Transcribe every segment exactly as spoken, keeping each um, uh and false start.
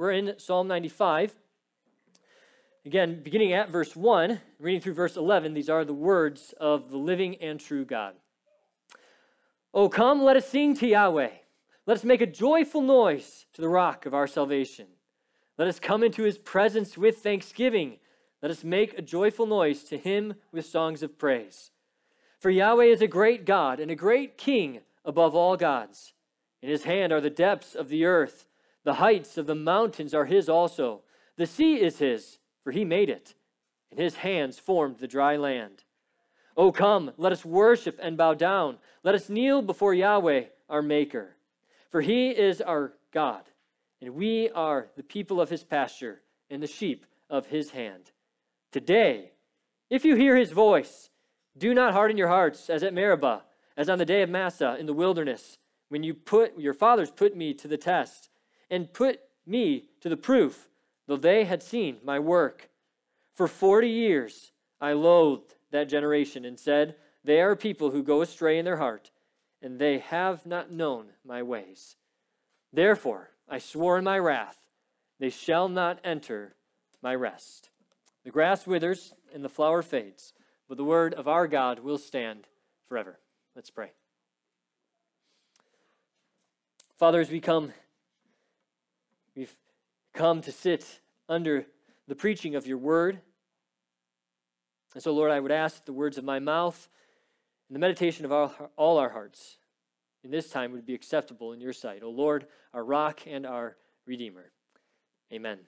We're in Psalm ninety-five. Again, beginning at verse one, reading through verse eleven, these are the words of the living and true God. "O come, let us sing to Yahweh. Let us make a joyful noise to the rock of our salvation. Let us come into his presence with thanksgiving. Let us make a joyful noise to him with songs of praise. For Yahweh is a great God and a great King above all gods. In his hand are the depths of the earth. The heights of the mountains are his also. The sea is his, for he made it, and his hands formed the dry land. O come, let us worship and bow down. Let us kneel before Yahweh, our Maker. For he is our God, and we are the people of his pasture and the sheep of his hand. Today, if you hear his voice, do not harden your hearts as at Meribah, as on the day of Massah in the wilderness, when you put your fathers put me to the test and put me to the proof, though they had seen my work. For forty years I loathed that generation and said, they are people who go astray in their heart, and they have not known my ways. Therefore I swore in my wrath, they shall not enter my rest. The grass withers and the flower fades, but the word of our God will stand forever." Let's pray. Father, as we come, we've come to sit under the preaching of your word. And so, Lord, I would ask the words of my mouth and the meditation of all, all our hearts in this time would be acceptable in your sight. O Lord, our rock and our redeemer. Amen.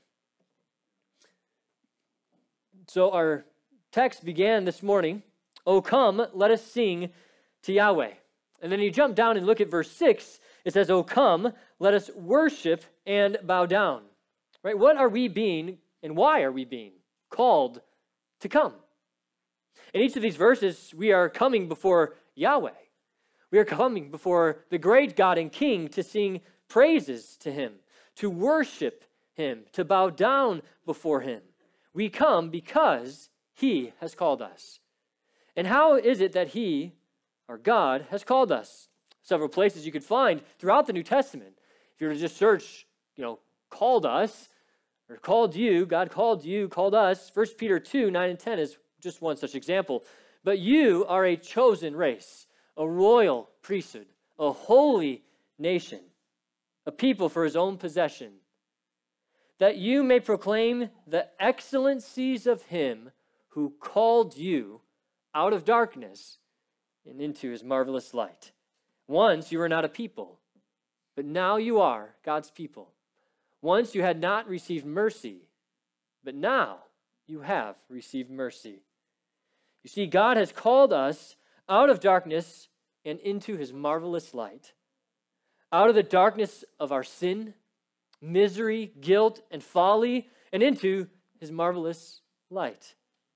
So our text began this morning, "O come, let us sing to Yahweh." And then you jump down and look at verse six. It says, "O come, let us worship and bow down." Right? What are we being and why are we being called to come? In each of these verses, we are coming before Yahweh. We are coming before the great God and King to sing praises to him, to worship him, to bow down before him. We come because he has called us. And how is it that he, our God, has called us? Several places you could find throughout the New Testament. If you were to just search, you know, called us, or called you, God called you, called us, First Peter two, nine and ten is just one such example. "But you are a chosen race, a royal priesthood, a holy nation, a people for his own possession, that you may proclaim the excellencies of him who called you out of darkness and into his marvelous light. Once you were not a people, but now you are God's people. Once you had not received mercy, but now you have received mercy." You see, God has called us out of darkness and into his marvelous light, out of the darkness of our sin, misery, guilt, and folly, and into his marvelous light.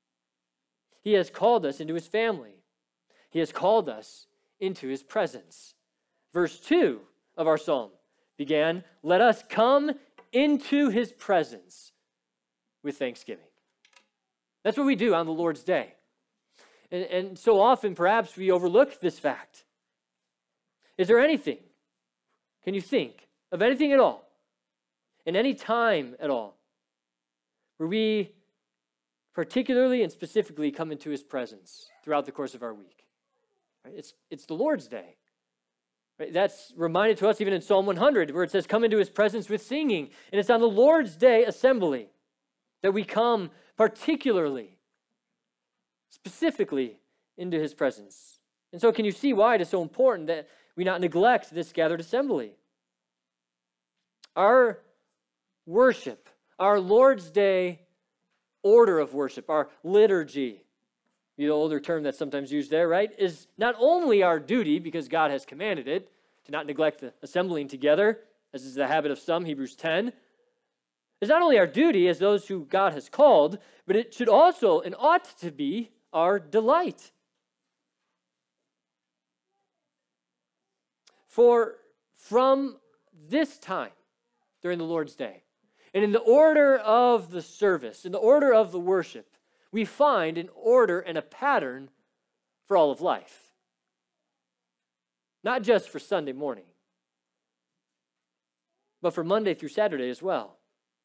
He has called us into his family. He has called us into his presence. Verse two of our psalm began, "Let us come into his presence with thanksgiving." That's what we do on the Lord's day. And, and so often, perhaps, we overlook this fact. Is there anything, can you think of anything at all, in any time at all, where we particularly and specifically come into his presence throughout the course of our week? Right? It's, it's the Lord's day. Right? That's reminded to us even in Psalm one hundred, where it says, "Come into his presence with singing." And it's on the Lord's day assembly that we come particularly, specifically into his presence. And so can you see why it is so important that we not neglect this gathered assembly? Our worship, our Lord's Day order of worship, our liturgy, the older term that's sometimes used there, right, is not only our duty, because God has commanded it, to not neglect the assembling together, as is the habit of some, Hebrews ten. It's not only our duty as those who God has called, but it should also and ought to be our delight. For from this time during the Lord's Day, and in the order of the service, in the order of the worship, we find an order and a pattern for all of life. Not just for Sunday morning, but for Monday through Saturday as well.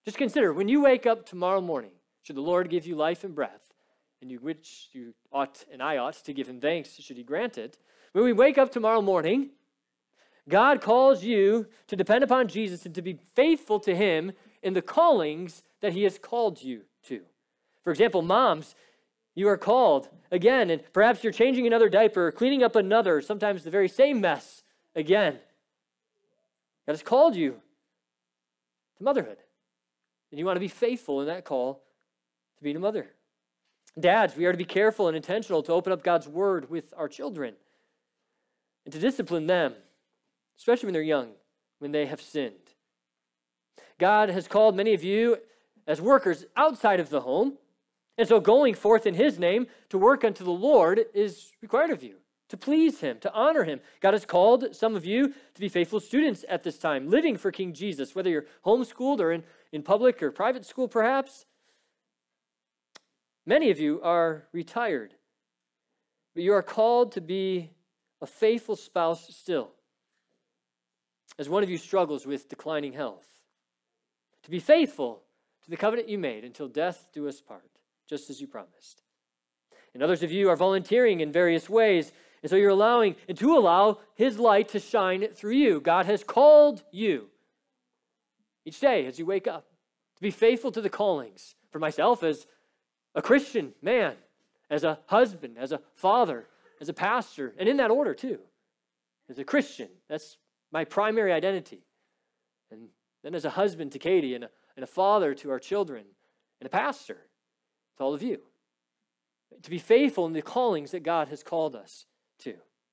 Just consider, when you wake up tomorrow morning, should the Lord give you life and breath, and you which you ought and I ought to give him thanks should he grant it. When we wake up tomorrow morning, God calls you to depend upon Jesus and to be faithful to him in the callings that he has called you to. For example, moms, you are called again, and perhaps you're changing another diaper, or cleaning up another, sometimes the very same mess again. God has called you to motherhood, and you want to be faithful in that call to being a mother. Dads, we are to be careful and intentional to open up God's word with our children and to discipline them, especially when they're young, when they have sinned. God has called many of you as workers outside of the home, and so going forth in his name to work unto the Lord is required of you, to please him, to honor him. God has called some of you to be faithful students at this time, living for King Jesus, whether you're homeschooled or in, in public or private school perhaps. Many of you are retired, but you are called to be a faithful spouse still, as one of you struggles with declining health, to be faithful to the covenant you made until death do us part, just as you promised. And others of you are volunteering in various ways, and so you're allowing, and to allow his light to shine through you. God has called you each day as you wake up to be faithful to the callings. For myself, as a Christian man, as a husband, as a father, as a pastor, and in that order too. As a Christian, that's my primary identity. And then as a husband to Katie, and a, and a father to our children, and a pastor to all of you. To be faithful in the callings that God has called us to.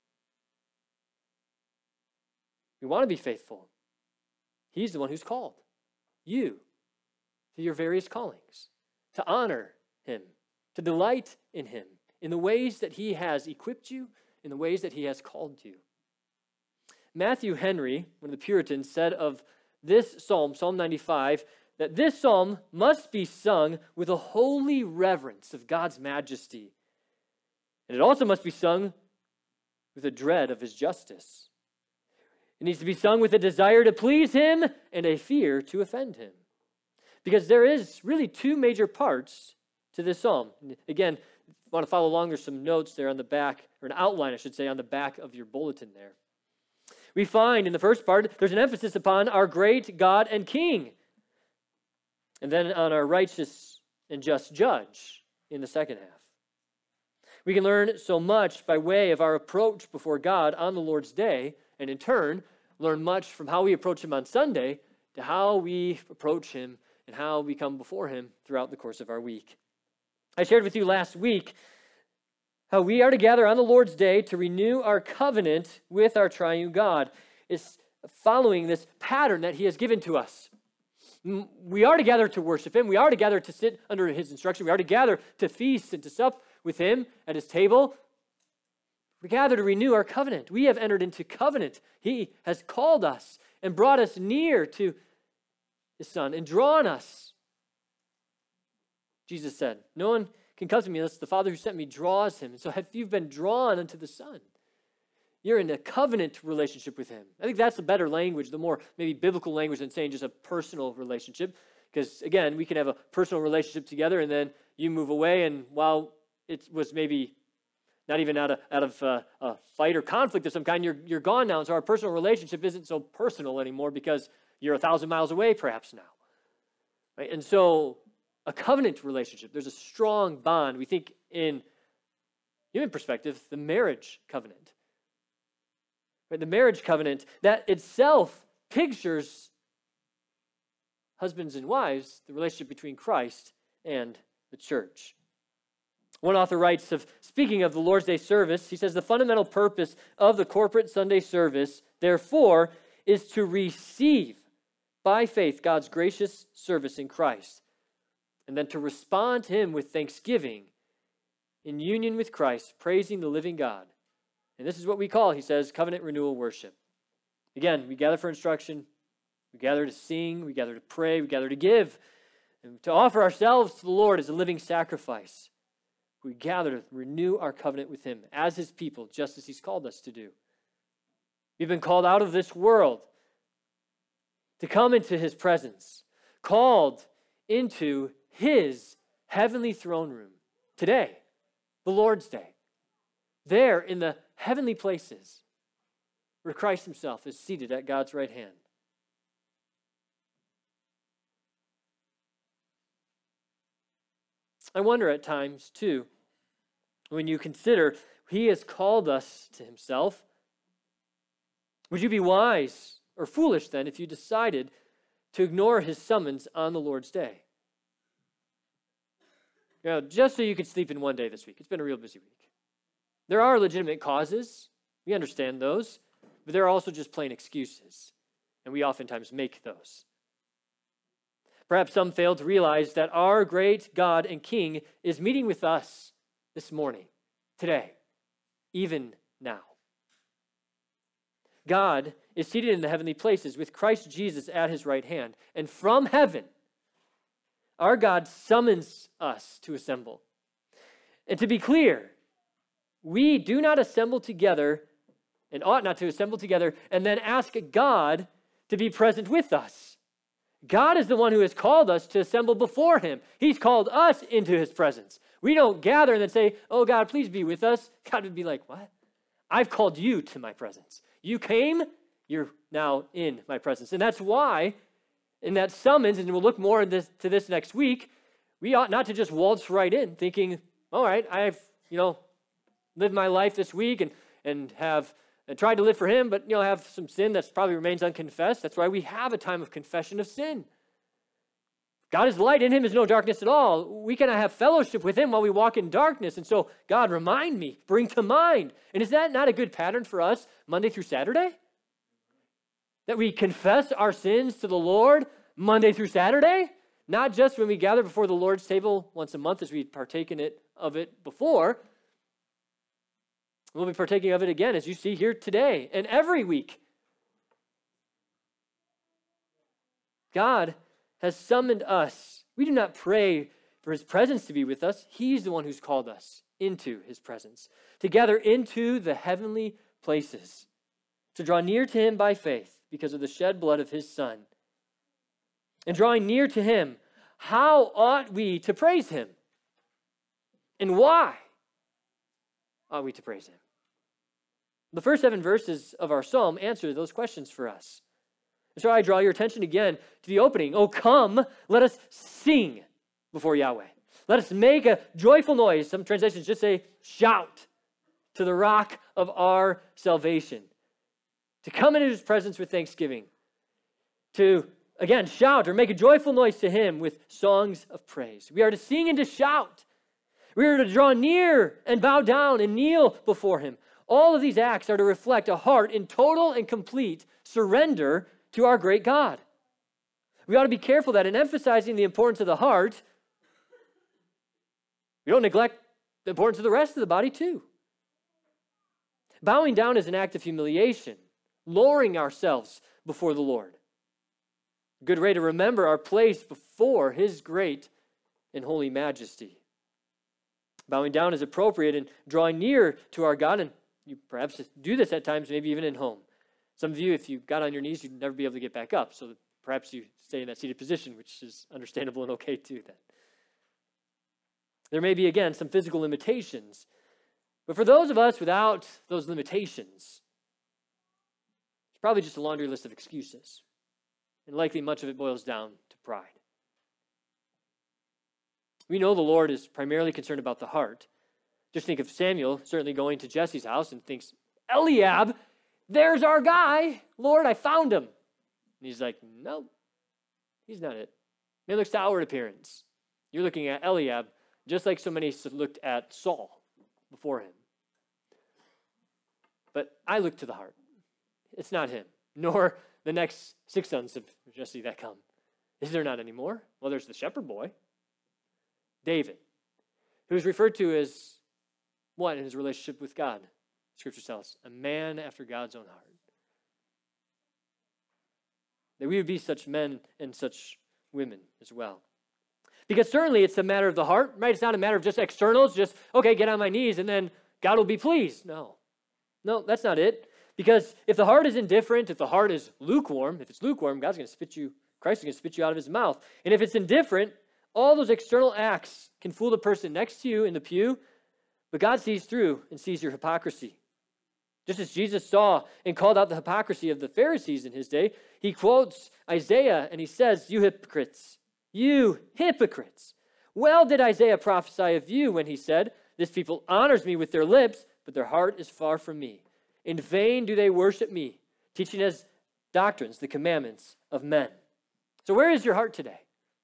We want to be faithful. He's the one who's called you to your various callings, to honor him, to delight in him, in the ways that he has equipped you, in the ways that he has called you. Matthew Henry, one of the Puritans, said of this psalm, Psalm ninety-five, that this psalm must be sung with a holy reverence of God's majesty. And it also must be sung with a dread of his justice. It needs to be sung with a desire to please him and a fear to offend him. Because there is really two major parts to this psalm. Again, if you want to follow along, there's some notes there on the back, or an outline, I should say, on the back of your bulletin there. We find in the first part, there's an emphasis upon our great God and King. And then on our righteous and just judge in the second half. We can learn so much by way of our approach before God on the Lord's Day, and in turn, learn much from how we approach him on Sunday to how we approach him and how we come before him throughout the course of our week. I shared with you last week how we are to gather on the Lord's Day to renew our covenant with our triune God. It's following this pattern that he has given to us. We are to gather to worship him. We are to gather to sit under his instruction. We are to gather to feast and to sup with him at his table. We gather to renew our covenant. We have entered into covenant. He has called us and brought us near to his Son and drawn us. Jesus said, no one can come to me unless the Father who sent me draws him. And so if you've been drawn unto the Son, you're in a covenant relationship with him. I think that's the better language, the more maybe biblical language than saying just a personal relationship. Because again, we can have a personal relationship together and then you move away, and while it was maybe not even out of, out of uh, a fight or conflict of some kind, you're, you're gone now. And so our personal relationship isn't so personal anymore because you're a thousand miles away perhaps now. Right? And so a covenant relationship, there's a strong bond. We think in human perspective, the marriage covenant. Right? The marriage covenant, that itself pictures husbands and wives, the relationship between Christ and the church. One author writes of, speaking of the Lord's Day service, he says, the fundamental purpose of the corporate Sunday service, therefore, is to receive by faith God's gracious service in Christ, and then to respond to him with thanksgiving in union with Christ, praising the living God. And this is what we call, he says, covenant renewal worship. Again, we gather for instruction, we gather to sing, we gather to pray, we gather to give, and to offer ourselves to the Lord as a living sacrifice. We gather to renew our covenant with him as his people, just as he's called us to do. We've been called out of this world to come into his presence, called into his heavenly throne room today, the Lord's Day, there in the heavenly places where Christ himself is seated at God's right hand. I wonder at times, too, when you consider he has called us to himself, would you be wise or foolish then if you decided to ignore his summons on the Lord's Day? You know, just so you could sleep in one day this week. It's been a real busy week. There are legitimate causes. We understand those. But there are also just plain excuses. And we oftentimes make those. Perhaps some fail to realize that our great God and King is meeting with us this morning, today, even now. God is seated in the heavenly places with Christ Jesus at his right hand. And from heaven, our God summons us to assemble. And to be clear, we do not assemble together and ought not to assemble together and then ask God to be present with us. God is the one who has called us to assemble before him. He's called us into his presence. We don't gather and then say, oh God, please be with us. God would be like, what? I've called you to my presence. You came, you're now in my presence. And that's why in that summons, and we'll look more into this, to this next week, we ought not to just waltz right in thinking, all right, I've, you know, lived my life this week and, and have and tried to live for him, but, you know, have some sin that probably remains unconfessed. That's why we have a time of confession of sin. God is light, in him is no darkness at all. We cannot have fellowship with him while we walk in darkness. And so, God, remind me, bring to mind. And is that not a good pattern for us Monday through Saturday? That we confess our sins to the Lord Monday through Saturday? Not just when we gather before the Lord's table once a month as we partake in it of it before. We'll be partaking of it again, as you see here today and every week. God has summoned us. We do not pray for his presence to be with us. He's the one who's called us into his presence, to gather into the heavenly places, to draw near to him by faith because of the shed blood of his Son. And drawing near to him, how ought we to praise him? And why ought we to praise him? The first seven verses of our psalm answer those questions for us. And so I draw your attention again to the opening. Oh, come, let us sing before Yahweh. Let us make a joyful noise. Some translations just say shout to the rock of our salvation. To come into his presence with thanksgiving. To, again, shout or make a joyful noise to him with songs of praise. We are to sing and to shout. We are to draw near and bow down and kneel before him. All of these acts are to reflect a heart in total and complete surrender to our great God. We ought to be careful that in emphasizing the importance of the heart, we don't neglect the importance of the rest of the body too. Bowing down is an act of humiliation, lowering ourselves before the Lord. A good way to remember our place before his great and holy majesty. Bowing down is appropriate in drawing near to our God, and you perhaps do this at times, maybe even in home. Some of you, if you got on your knees, you'd never be able to get back up, so perhaps you stay in that seated position, which is understandable and okay too then. There may be, again, some physical limitations, but for those of us without those limitations, it's probably just a laundry list of excuses, and likely much of it boils down to pride. We know the Lord is primarily concerned about the heart. Just think of Samuel certainly going to Jesse's house and thinks, Eliab, there's our guy. Lord, I found him. And he's like, no, he's not it. And he looks to outward appearance. You're looking at Eliab just like so many looked at Saul before him. But I look to the heart. It's not him, nor the next six sons of Jesse that come. Is there not anymore? Well, there's the shepherd boy, David, who is referred to as what in his relationship with God? Scripture tells us, a man after God's own heart. That we would be such men and such women as well. Because certainly it's a matter of the heart, right? It's not a matter of just externals, just, okay, get on my knees and then God will be pleased. No. No, that's not it. Because if the heart is indifferent, if the heart is lukewarm, if it's lukewarm, God's going to spit you Christ is going to spit you out of his mouth. And if it's indifferent, all those external acts can fool the person next to you in the pew, but God sees through and sees your hypocrisy. Just as Jesus saw and called out the hypocrisy of the Pharisees in his day, he quotes Isaiah and he says, "You hypocrites, you hypocrites. Well did Isaiah prophesy of you when he said, 'This people honors me with their lips, but their heart is far from me. In vain do they worship me, teaching as doctrines the commandments of men.'" So where is your heart today?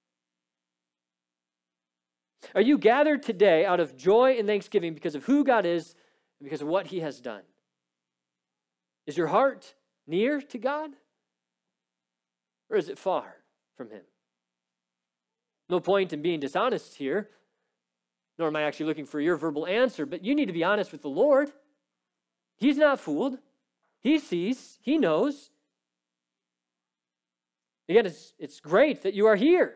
Are you gathered today out of joy and thanksgiving because of who God is and because of what he has done? Is your heart near to God? Or is it far from him? No point in being dishonest here, nor am I actually looking for your verbal answer, but you need to be honest with the Lord. He's not fooled. He sees. He knows. Again, it's, it's great that you are here.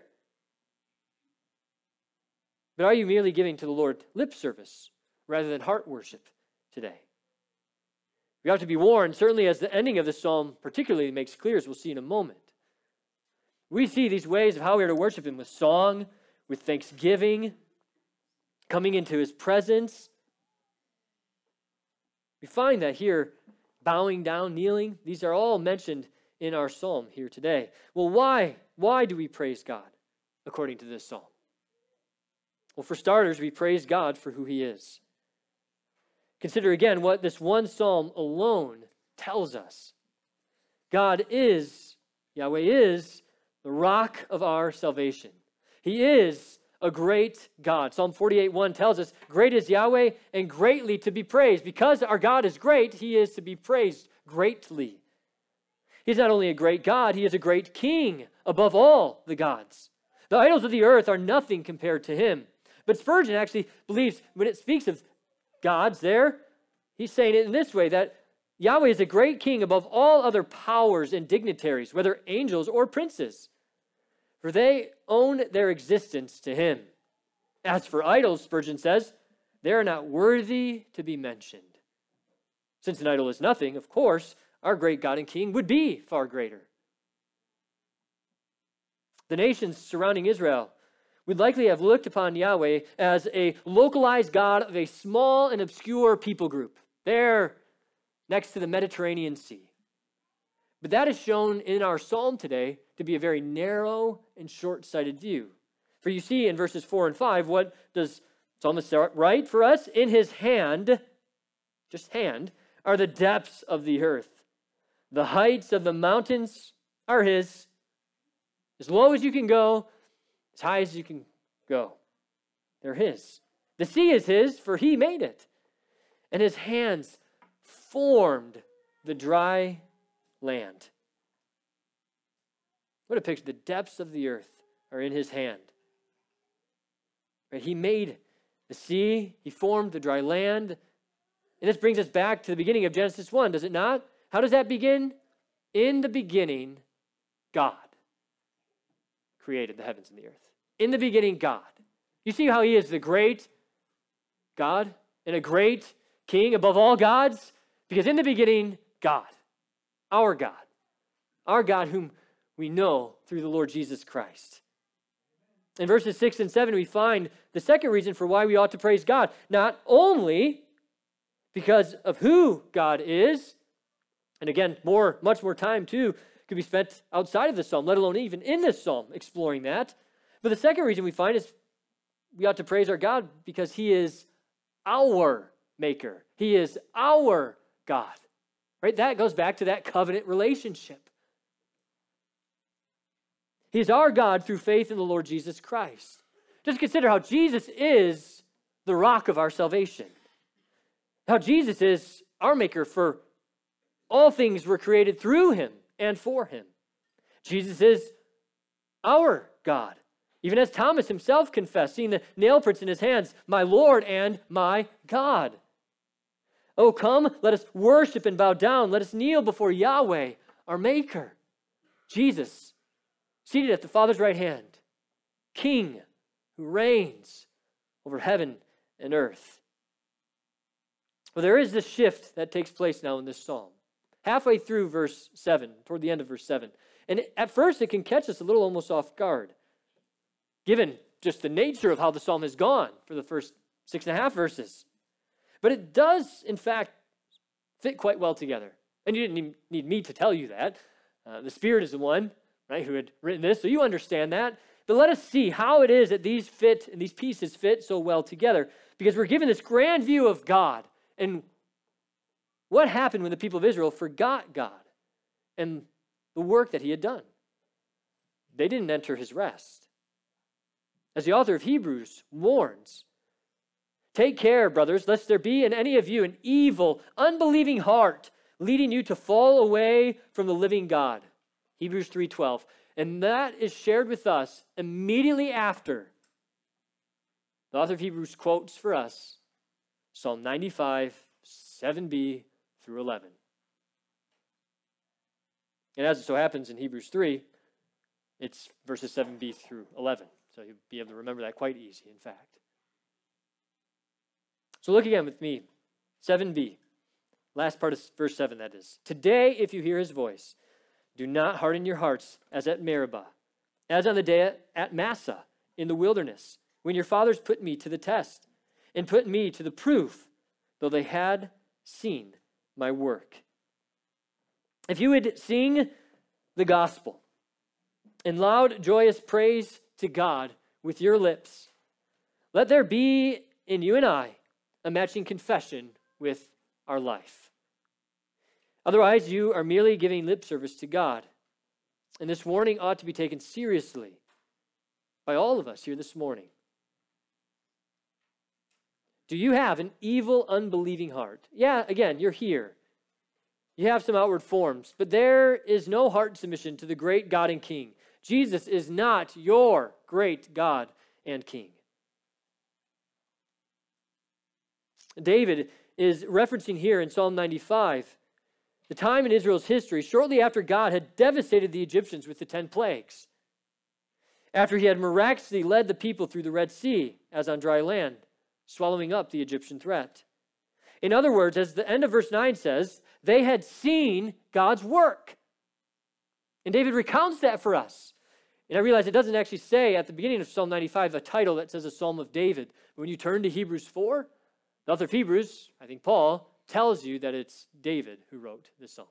But are you merely giving to the Lord lip service rather than heart worship today? We have to be warned, certainly as the ending of the psalm particularly makes clear, as we'll see in a moment. We see these ways of how we are to worship him with song, with thanksgiving, coming into his presence. We find that here, bowing down, kneeling, these are all mentioned in our psalm here today. Well, why? Why do we praise God according to this psalm? Well, for starters, we praise God for who he is. Consider again what this one psalm alone tells us. God is, Yahweh is, the rock of our salvation. He is a great God. Psalm forty-eight one tells us, "Great is Yahweh and greatly to be praised." Because our God is great, he is to be praised greatly. He's not only a great God, he is a great king above all the gods. The idols of the earth are nothing compared to him. But Spurgeon actually believes when it speaks of gods there, he's saying it in this way, that Yahweh is a great king above all other powers and dignitaries, whether angels or princes, for they own their existence to him. As for idols, Spurgeon says, they are not worthy to be mentioned. Since an idol is nothing, of course, our great God and King would be far greater. The nations surrounding Israel would likely have looked upon Yahweh as a localized God of a small and obscure people group, there next to the Mediterranean Sea. But that is shown in our psalm today to be a very narrow and short-sighted view. For you see in verses four and five, what does Psalmist write for us? In his hand, just hand, are the depths of the earth. The heights of the mountains are his. As low as you can go, as high as you can go. They're his. The sea is his, for he made it. And his hands formed the dry land. What a picture. The depths of the earth are in his hand. Right? He made the sea. He formed the dry land. And this brings us back to the beginning of Genesis one, does it not? How does that begin? In the beginning, God created the heavens and the earth. In the beginning, God. You see how he is the great God and a great king above all gods? Because in the beginning, God, our God, our God whom we know through the Lord Jesus Christ. In verses six and seven, we find the second reason for why we ought to praise God. Not only because of who God is, and again, more, much more time too could be spent outside of the psalm, let alone even in this psalm, exploring that. But the second reason we find is we ought to praise our God because he is our maker. He is our God. Right? That goes back to that covenant relationship. He is our God through faith in the Lord Jesus Christ. Just consider how Jesus is the rock of our salvation. How Jesus is our maker, for all things were created through him and for him. Jesus is our God. Even as Thomas himself confessed, seeing the nail prints in his hands, my Lord and my God. Oh, come, let us worship and bow down. Let us kneel before Yahweh, our Maker. Jesus, seated at the Father's right hand, King who reigns over heaven and earth. Well, there is this shift that takes place now in this psalm. Halfway through verse seven, toward the end of verse seven, And at first, it can catch us a little almost off guard, given just the nature of how the psalm has gone for the first six and a half verses. But it does, in fact, fit quite well together. And you didn't even need me to tell you that. Uh, the Spirit is the one, right, who had written this, so you understand that. But let us see how it is that these fit and these pieces fit so well together, because we're given this grand view of God and what happened when the people of Israel forgot God and the work that he had done. They didn't enter his rest. As the author of Hebrews warns, take care, brothers, lest there be in any of you an evil, unbelieving heart leading you to fall away from the living God. Hebrews three twelve. And that is shared with us immediately after the author of Hebrews quotes for us Psalm ninety-five, seven b through eleven. And as it so happens in Hebrews three, it's verses seven b through eleven. So you'll be able to remember that quite easy, in fact. So look again with me. seven b. Last part of verse seven, that is. Today, if you hear his voice, do not harden your hearts as at Meribah, as on the day at, at Massah in the wilderness, when your fathers put me to the test and put me to the proof, though they had seen my work. If you would sing the gospel in loud, joyous praise to God with your lips, let there be in you and I a matching confession with our life. Otherwise, you are merely giving lip service to God. And this warning ought to be taken seriously by all of us here this morning. Do you have an evil, unbelieving heart? Yeah, again, you're here. You have some outward forms, but there is no heart submission to the great God and King. Jesus is not your great God and King. David is referencing here in Psalm ninety-five the time in Israel's history shortly after God had devastated the Egyptians with the ten plagues, after he had miraculously led the people through the Red Sea as on dry land, swallowing up the Egyptian threat. In other words, as the end of verse nine says, they had seen God's work. And David recounts that for us. And I realize it doesn't actually say at the beginning of Psalm ninety-five a title that says a Psalm of David. When you turn to Hebrews four, the author of Hebrews, I think Paul, tells you that it's David who wrote this psalm.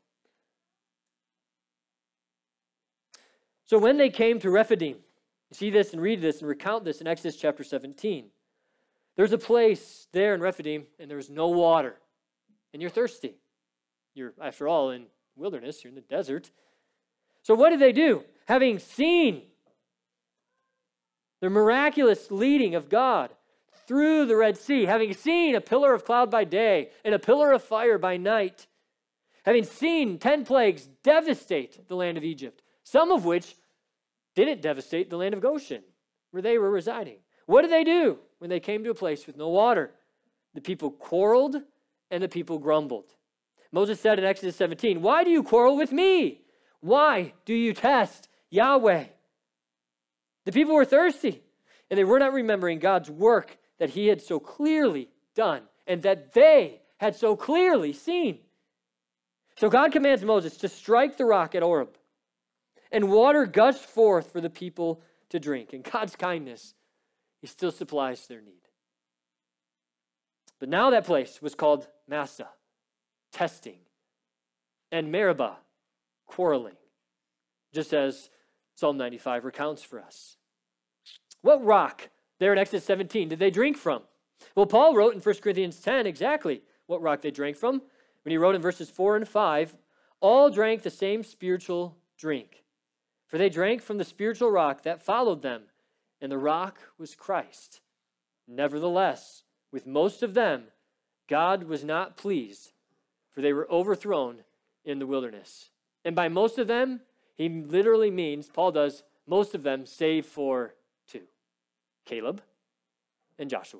So when they came to Rephidim, you see this and read this and recount this in Exodus chapter seventeen. There's a place there in Rephidim and there's no water. And you're thirsty. You're, after all, in wilderness, you're in the desert. So what did they do? Having seen the miraculous leading of God through the Red Sea, having seen a pillar of cloud by day and a pillar of fire by night, having seen ten plagues devastate the land of Egypt, some of which didn't devastate the land of Goshen, where they were residing. What did they do when they came to a place with no water? The people quarreled and the people grumbled. Moses said in Exodus seventeen, "Why do you quarrel with me? Why do you test Yahweh?" The people were thirsty, and they were not remembering God's work that he had so clearly done and that they had so clearly seen. So God commands Moses to strike the rock at Oreb, and water gushed forth for the people to drink. And God's kindness, he still supplies their need. But now that place was called Massah, testing, and Meribah, quarreling, just as Psalm ninety-five recounts for us. What rock there in Exodus seventeen did they drink from? Well, Paul wrote in First Corinthians ten exactly what rock they drank from. When he wrote in verses four and five, all drank the same spiritual drink, for they drank from the spiritual rock that followed them, and the rock was Christ. Nevertheless, with most of them, God was not pleased, for they were overthrown in the wilderness. And by most of them, he literally means, Paul does, most of them save for two, Caleb and Joshua.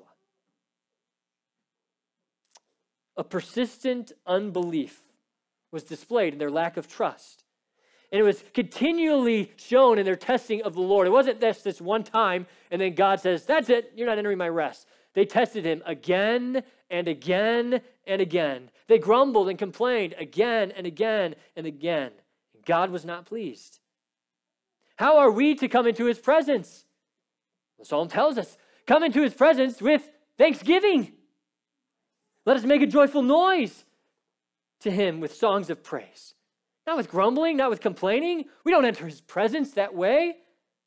A persistent unbelief was displayed in their lack of trust. And it was continually shown in their testing of the Lord. It wasn't this, this one time, and then God says, that's it, you're not entering my rest. They tested him again and again and again. They grumbled and complained again and again and again. God was not pleased. How are we to come into his presence? The psalm tells us, come into his presence with thanksgiving. Let us make a joyful noise to him with songs of praise. Not with grumbling, not with complaining. We don't enter his presence that way.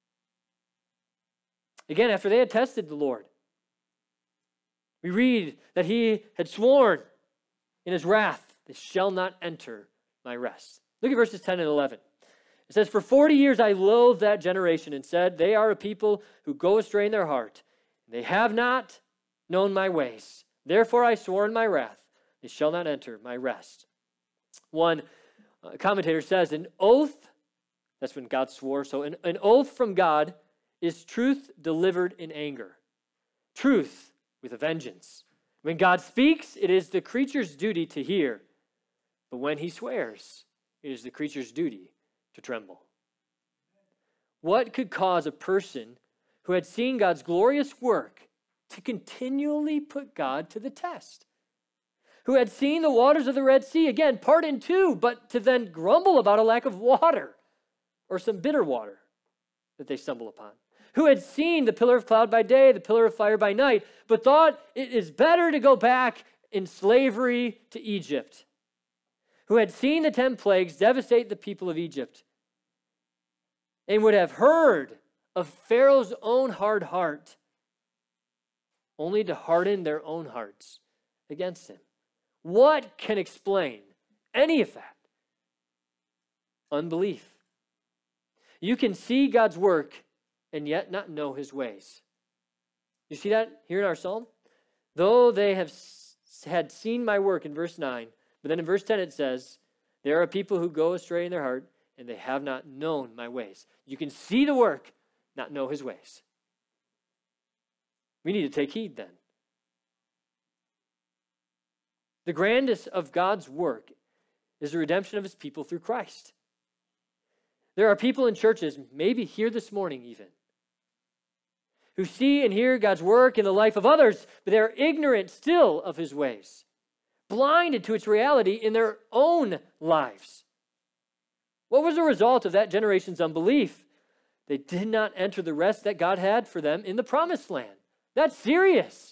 Again, after they had tested the Lord, we read that he had sworn in his wrath, they shall not enter my rest. Look at verses ten and eleven. It says, for forty years I loathed that generation and said, they are a people who go astray in their heart. They have not known my ways. Therefore I swore in my wrath, they shall not enter my rest. One uh, commentator says, an oath, that's when God swore, so an, an oath from God is truth delivered in anger. Truth with a vengeance. When God speaks, it is the creature's duty to hear. But when he swears, it is the creature's duty to tremble. What could cause a person who had seen God's glorious work to continually put God to the test? Who had seen the waters of the Red Sea, again, part in two, but to then grumble about a lack of water or some bitter water that they stumble upon? Who had seen the pillar of cloud by day, the pillar of fire by night, but thought it is better to go back in slavery to Egypt? Who had seen the ten plagues devastate the people of Egypt and would have heard of Pharaoh's own hard heart, only to harden their own hearts against him? What can explain any of that? Unbelief. You can see God's work and yet not know his ways. You see that here in our psalm? Though they have had seen my work in verse nine, but then in verse ten it says, there are people who go astray in their heart, and they have not known my ways. You can see the work, not know his ways. We need to take heed then. The grandest of God's work is the redemption of his people through Christ. There are people in churches, maybe here this morning even, who see and hear God's work in the life of others, but they are ignorant still of his ways, blinded to its reality in their own lives. What was the result of that generation's unbelief? They did not enter the rest that God had for them in the promised land. That's serious.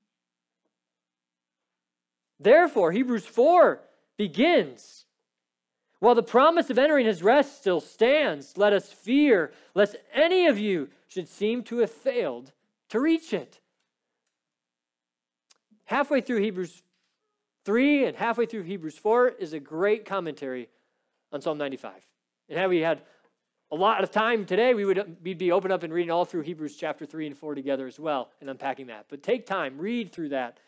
Therefore, Hebrews four begins. While the promise of entering his rest still stands, let us fear lest any of you should seem to have failed to reach it. Halfway through Hebrews three and halfway through Hebrews four is a great commentary on Psalm ninety-five. And had we had a lot of time today, we would we'd be open up and reading all through Hebrews chapter three and four together as well and unpacking that. But take time, read through that.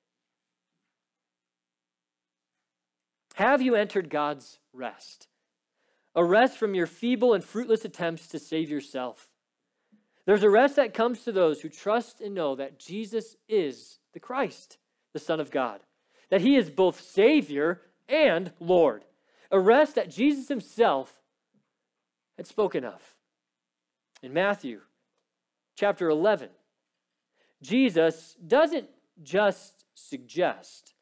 Have you entered God's rest? A rest from your feeble and fruitless attempts to save yourself. There's a rest that comes to those who trust and know that Jesus is the Christ, the Son of God, that he is both Savior and Lord. A rest that Jesus himself had spoken of. In Matthew chapter eleven, Jesus doesn't just suggest,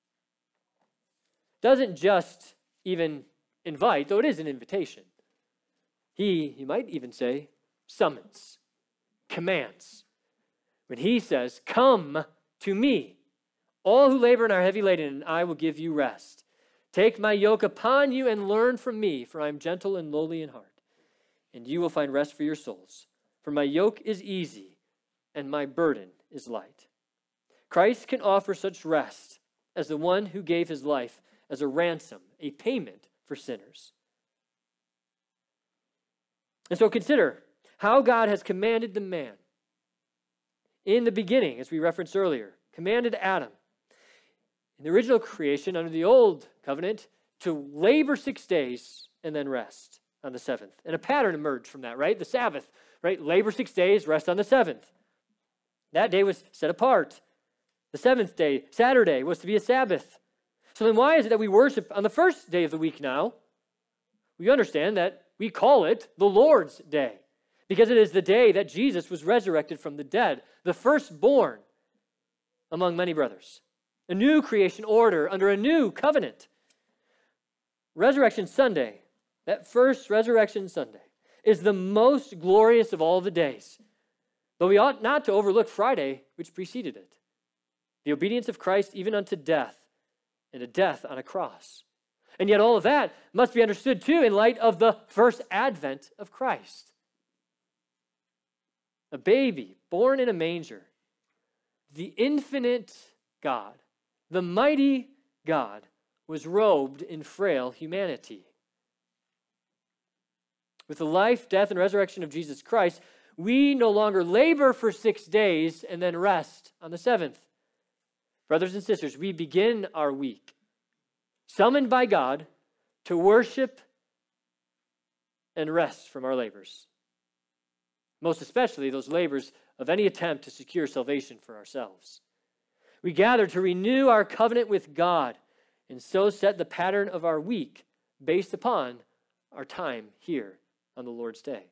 doesn't just even invite, though it is an invitation. He, he might even say, summons, commands. When he says, come to me, all who labor and are heavy laden, and I will give you rest. Take my yoke upon you and learn from me, for I am gentle and lowly in heart, and you will find rest for your souls. For my yoke is easy, and my burden is light. Christ can offer such rest as the one who gave his life as a ransom, a payment for sinners. And so consider how God has commanded the man in the beginning, as we referenced earlier, commanded Adam in the original creation under the old covenant to labor six days and then rest on the seventh. And a pattern emerged from that, right? The Sabbath, right? Labor six days, rest on the seventh. That day was set apart. The seventh day, Saturday, was to be a Sabbath. So then why is it that we worship on the first day of the week now? We understand that we call it the Lord's Day because it is the day that Jesus was resurrected from the dead, the firstborn among many brothers. A new creation order under a new covenant. Resurrection Sunday, that first Resurrection Sunday, is the most glorious of all the days, though we ought not to overlook Friday, which preceded it. The obedience of Christ even unto death, and a death on a cross. And yet all of that must be understood too in light of the first advent of Christ. A baby born in a manger, the infinite God, the mighty God, was robed in frail humanity. With the life, death, and resurrection of Jesus Christ, we no longer labor for six days and then rest on the seventh. Brothers and sisters, we begin our week summoned by God to worship and rest from our labors, most especially those labors of any attempt to secure salvation for ourselves. We gather to renew our covenant with God and so set the pattern of our week based upon our time here on the Lord's Day.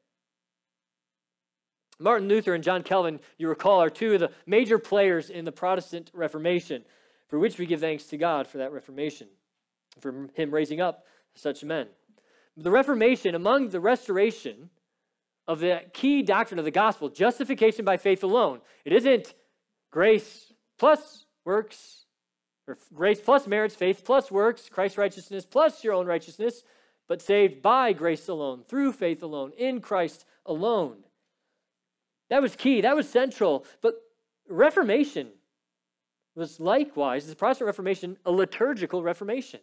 Martin Luther and John Calvin, you recall, are two of the major players in the Protestant Reformation, for which we give thanks to God for that Reformation, for him raising up such men. The Reformation, among the restoration of the key doctrine of the gospel, justification by faith alone. It isn't grace plus works, or grace plus merits, faith plus works, Christ's righteousness plus your own righteousness, but saved by grace alone, through faith alone, in Christ alone. That was key. That was central. But Reformation was likewise, the Protestant Reformation, a liturgical Reformation.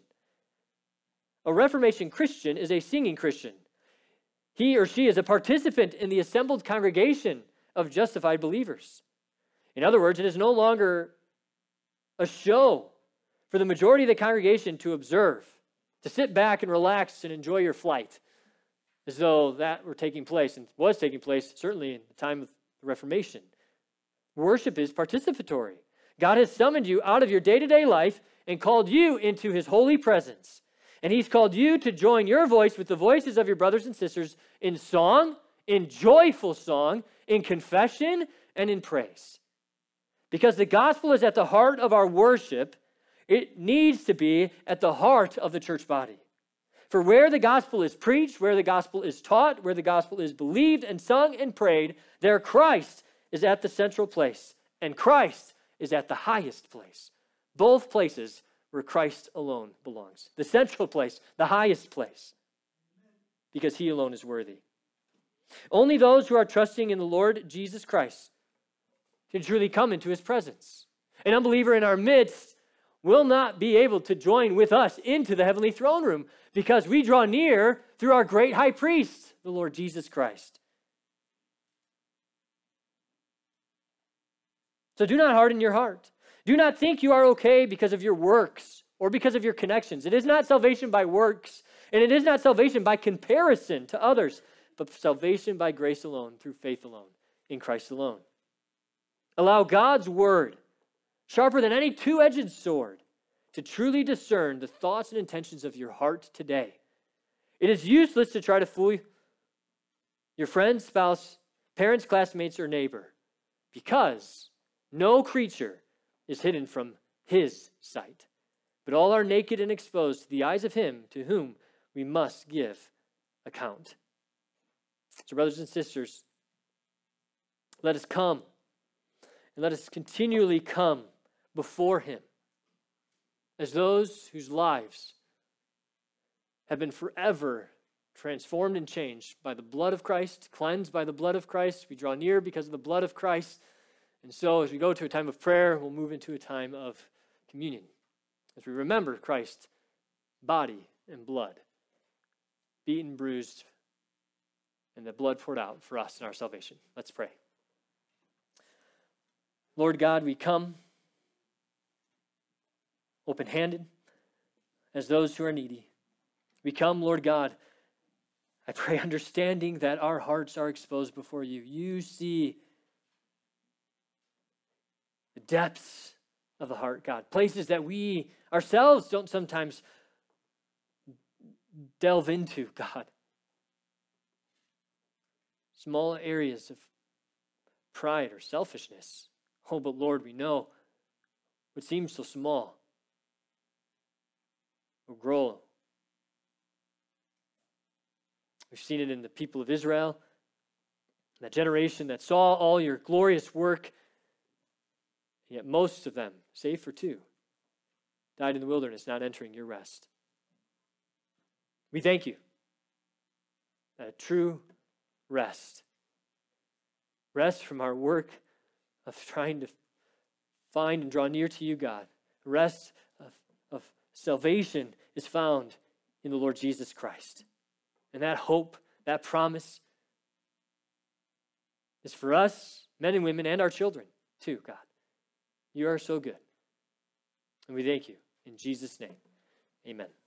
A Reformation Christian is a singing Christian. He or she is a participant in the assembled congregation of justified believers. In other words, it is no longer a show for the majority of the congregation to observe, to sit back and relax and enjoy your flight, as though that were taking place, and was taking place certainly in the time of the Reformation. Worship is participatory. God has summoned you out of your day-to-day life and called you into his holy presence. And he's called you to join your voice with the voices of your brothers and sisters in song, in joyful song, in confession, and in praise. Because the gospel is at the heart of our worship, it needs to be at the heart of the church body. For where the gospel is preached, where the gospel is taught, where the gospel is believed and sung and prayed, there Christ is at the central place, and Christ is at the highest place. Both places where Christ alone belongs. The central place, the highest place, because he alone is worthy. Only those who are trusting in the Lord Jesus Christ can truly come into his presence. An unbeliever in our midst will not be able to join with us into the heavenly throne room because we draw near through our great high priest, the Lord Jesus Christ. So do not harden your heart. Do not think you are okay because of your works or because of your connections. It is not salvation by works, and it is not salvation by comparison to others, but salvation by grace alone, through faith alone, in Christ alone. Allow God's word, sharper than any two-edged sword, to truly discern the thoughts and intentions of your heart today. It is useless to try to fool your friend, spouse, parents, classmates, or neighbor, because no creature is hidden from his sight, but all are naked and exposed to the eyes of him to whom we must give account. So, brothers and sisters, let us come and let us continually come before him as those whose lives have been forever transformed and changed by the blood of Christ, cleansed by the blood of Christ. We draw near because of the blood of Christ. And so as we go to a time of prayer, we'll move into a time of communion as we remember Christ's body and blood, beaten, bruised, and the blood poured out for us in our salvation. Let's pray. Lord God, we come open-handed as those who are needy. We come, Lord God, I pray understanding that our hearts are exposed before you. You see the depths of the heart, God. Places that we ourselves don't sometimes delve into, God. Small areas of pride or selfishness. Oh, but Lord, we know what seems so small will grow We've seen it in the people of Israel, that generation that saw all your glorious work, yet most of them, save for two, died in the wilderness, not entering your rest. We thank you that a true rest, rest from our work of trying to find and draw near to you, God, rest of, of salvation is found in the Lord Jesus Christ. And that hope, that promise is for us, men and women, and our children too, God. You are so good. And we thank you. In Jesus' name, amen.